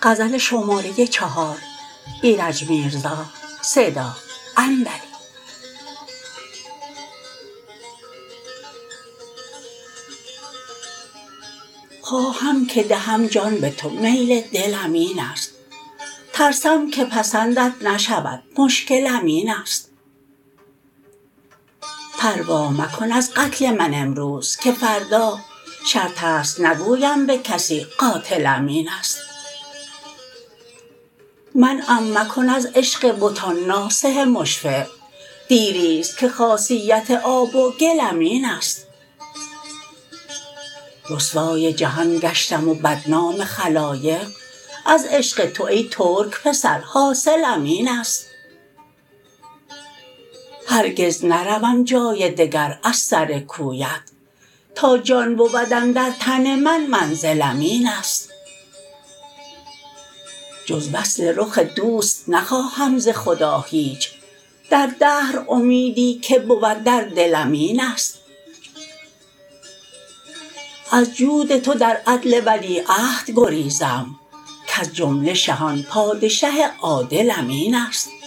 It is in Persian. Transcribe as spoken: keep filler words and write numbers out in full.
غزل شماره چهار ایرج میرزا صدا اندری. خواهم که دهم جان به تو میل دلم این است، ترسم که پسندت نشود مشکلم این است. پروا مکن از قتل من امروز که فردا شرط است نگویم به کسی قاتلم این است. منعم مکن از عشق بتان ناصح مشفق، دیریست که خاصیت آب و گلم این است. رسوای جهان گشتم و بدنام خلایق، از عشق تو ای ترک پسر حاصلم این است. هرگز نروم جای دگر از سر کویت، تا جان بود اندر تن من منزلم این است. جز وصل رخ دوست نخواهم ز خدا هیچ، در دهر امیدی که بود در دلم این است. از جود تو در عدل ولیعهد گریزم، کز جمله شهان پادشه عادلم این است.